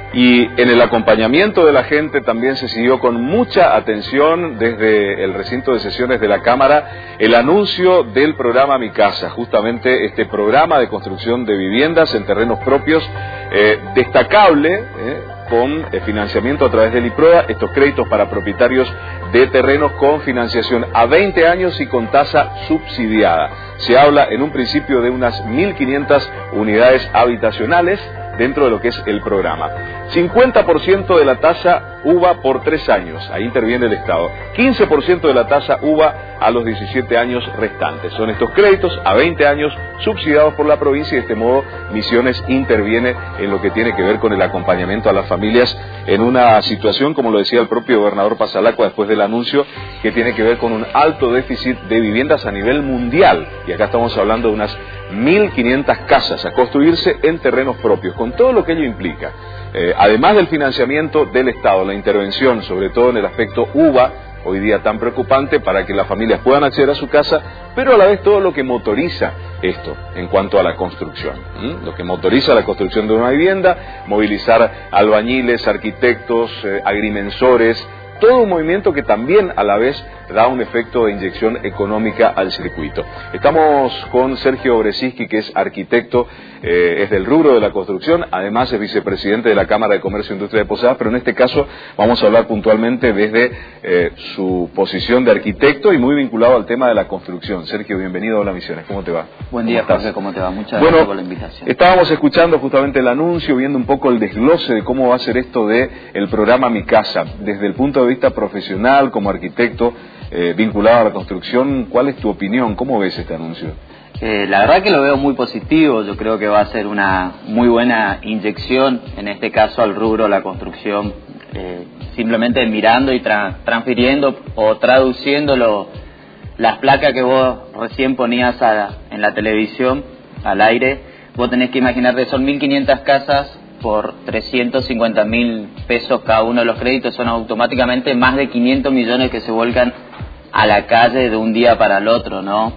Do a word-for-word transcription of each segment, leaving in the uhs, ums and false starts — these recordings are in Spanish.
Y en el acompañamiento de la gente también se siguió con mucha atención desde el recinto de sesiones de la Cámara el anuncio del programa Mi Casa, justamente este programa de construcción de viviendas en terrenos propios, eh, destacable, eh, con eh, financiamiento a través del IPROA, estos créditos para propietarios de terrenos con financiación a veinte años y con tasa subsidiada. Se habla en un principio de unas mil quinientas unidades habitacionales dentro de lo que es el programa. cincuenta por ciento de la tasa U V A por tres años, ahí interviene el Estado. quince por ciento de la tasa U V A a los diecisiete años restantes. Son estos créditos a veinte años subsidiados por la provincia y de este modo Misiones interviene en lo que tiene que ver con el acompañamiento a las familias en una situación, como lo decía el propio gobernador Pasalacqua después del anuncio, que tiene que ver con un alto déficit de viviendas a nivel mundial. Y acá estamos hablando de unas mil quinientas casas a construirse en terrenos propios, con todo lo que ello implica. Eh, además del financiamiento del Estado, la intervención, sobre todo en el aspecto U V A, hoy día tan preocupante para que las familias puedan acceder a su casa, pero a la vez todo lo que motoriza esto en cuanto a la construcción. ¿Mm? Lo que motoriza la construcción de una vivienda, movilizar albañiles, arquitectos, eh, agrimensores, todo un movimiento que también a la vez da un efecto de inyección económica al circuito. Estamos con Sergio Bresinski, que es arquitecto, eh, es del rubro de la construcción, además es vicepresidente de la Cámara de Comercio e Industria de Posadas, pero en este caso vamos a hablar puntualmente desde eh, su posición de arquitecto y muy vinculado al tema de la construcción. Sergio, bienvenido a Hola Misiones, ¿cómo te va? Buen día, Jorge, ¿cómo te va? Muchas bueno, gracias por la invitación. Estábamos escuchando justamente el anuncio, viendo un poco el desglose de cómo va a ser esto de el programa Mi Casa, desde el punto de vista profesional, como arquitecto, Eh, vinculado a la construcción. ¿Cuál es tu opinión? ¿Cómo ves este anuncio? Eh, la verdad que lo veo muy positivo. Yo creo que va a ser una muy buena inyección, en este caso al rubro de la construcción, eh, simplemente mirando y tra transfiriendo o traduciendo lo, las placas que vos recién ponías a, en la televisión, al aire. Vos tenés que imaginar que son mil quinientas casas por trescientos cincuenta mil pesos cada uno de los créditos, son automáticamente más de quinientos millones que se vuelcan a la calle de un día para el otro, ¿no?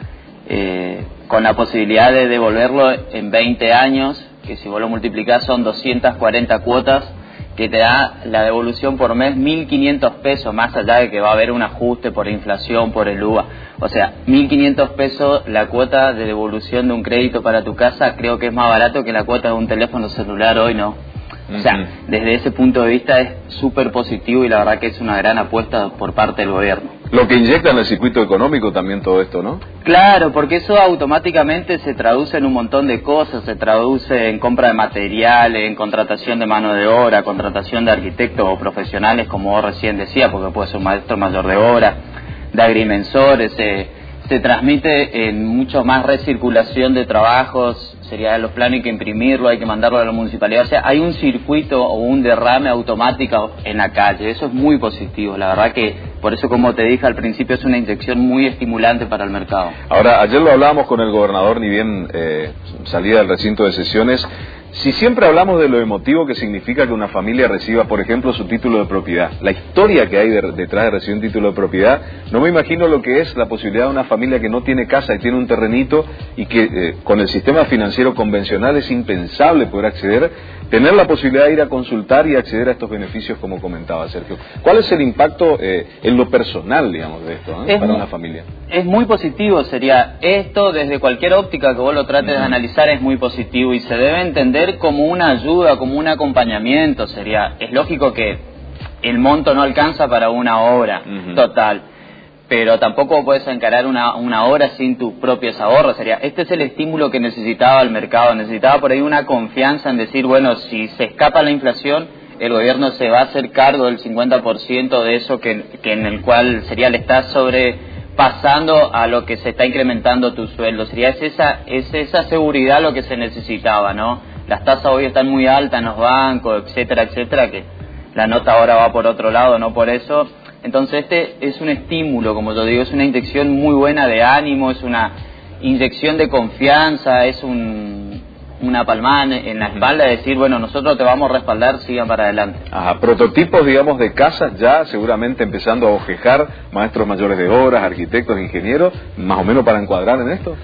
Eh, con la posibilidad de devolverlo en veinte años, que si vos lo multiplicás son doscientas cuarenta cuotas, que te da la devolución por mes mil quinientos pesos, más allá de que va a haber un ajuste por inflación, por el U V A. O sea, mil quinientos pesos la cuota de devolución de un crédito para tu casa, creo que es más barato que la cuota de un teléfono celular hoy, ¿no? O sea, desde ese punto de vista es súper positivo y la verdad que es una gran apuesta por parte del gobierno. Lo que inyecta en el circuito económico también todo esto, ¿no? Claro, porque eso automáticamente se traduce en un montón de cosas, se traduce en compra de materiales, en contratación de mano de obra, contratación de arquitectos o profesionales, como vos recién decías, porque puede ser un maestro mayor de obra, de agrimensores, se, se transmite en mucho más recirculación de trabajos. Sería los planos, hay que imprimirlo, hay que mandarlo a la municipalidad. O sea, hay un circuito o un derrame automático en la calle. Eso es muy positivo. La verdad que, por eso, como te dije al principio, es una inyección muy estimulante para el mercado. Ahora, ayer lo hablábamos con el gobernador, ni bien eh, salía del recinto de sesiones. Si siempre hablamos de lo emotivo que significa que una familia reciba, por ejemplo, su título de propiedad, la historia que hay de, detrás de recibir un título de propiedad, no me imagino lo que es la posibilidad de una familia que no tiene casa y tiene un terrenito y que eh, con el sistema financiero convencional es impensable poder acceder, tener la posibilidad de ir a consultar y acceder a estos beneficios, como comentaba Sergio. ¿Cuál es el impacto eh, en lo personal, digamos, de esto eh, para muy, una familia? Es muy positivo, sería esto, desde cualquier óptica que vos lo trates uh-huh. de analizar, es muy positivo y se debe entender como una ayuda, como un acompañamiento. Sería, es lógico que el monto no alcanza para una obra uh-huh. total, pero tampoco puedes encarar una, una obra sin tus propios ahorros. Sería, este es el estímulo que necesitaba el mercado, necesitaba por ahí una confianza en decir, bueno, si se escapa la inflación, el gobierno se va a hacer cargo del cincuenta por ciento de eso que, que en el cual sería le está sobrepasando a lo que se está incrementando tu sueldo. Sería es esa, es esa seguridad lo que se necesitaba, ¿no? Las tasas hoy están muy altas en los bancos, etcétera, etcétera, que la nota ahora va por otro lado, no por eso. Entonces este es un estímulo, como yo digo, es una inyección muy buena de ánimo, es una inyección de confianza, es un, una palmada en la espalda de decir, bueno, nosotros te vamos a respaldar, sigan para adelante. Ajá, prototipos, digamos, de casas ya seguramente empezando a ojejar maestros mayores de obras, arquitectos, ingenieros, más o menos para encuadrar en esto.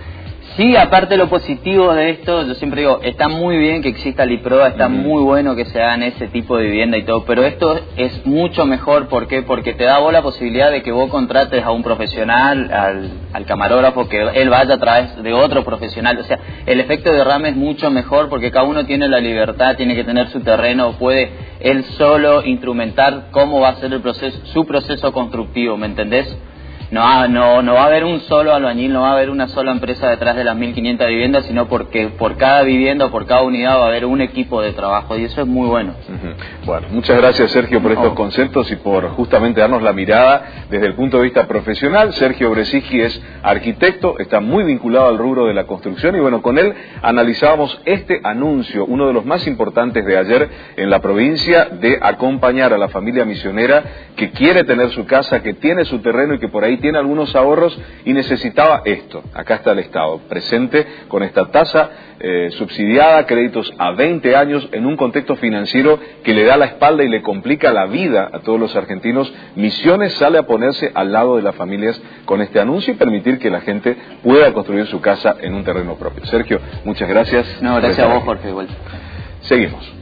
Sí, aparte lo positivo de esto, yo siempre digo, está muy bien que exista el IPROA, está uh-huh. muy bueno que se hagan ese tipo de vivienda y todo, pero esto es mucho mejor, ¿por qué? Porque te da vos la posibilidad de que vos contrates a un profesional, al, al camarógrafo, que él vaya a través de otro profesional, o sea, el efecto de derrame es mucho mejor porque cada uno tiene la libertad, tiene que tener su terreno, puede él solo instrumentar cómo va a ser el proceso, su proceso constructivo, ¿me entendés? No, no, no va a haber un solo albañil, no va a haber una sola empresa detrás de las mil quinientas viviendas, sino porque por cada vivienda o por cada unidad va a haber un equipo de trabajo y eso es muy bueno. Uh-huh. Bueno, muchas gracias Sergio por estos conceptos y por justamente darnos la mirada desde el punto de vista profesional. Sergio Bresicki es arquitecto, está muy vinculado al rubro de la construcción y bueno, con él analizábamos este anuncio, uno de los más importantes de ayer en la provincia, de acompañar a la familia misionera que quiere tener su casa, que tiene su terreno y que por ahí tiene algunos ahorros y necesitaba esto. Acá está el Estado presente con esta tasa eh, subsidiada, créditos a veinte años en un contexto financiero que le da la espalda y le complica la vida a todos los argentinos. Misiones sale a ponerse al lado de las familias con este anuncio y permitir que la gente pueda construir su casa en un terreno propio. Sergio, muchas gracias. No, gracias a vos, Jorge. Igual. Seguimos.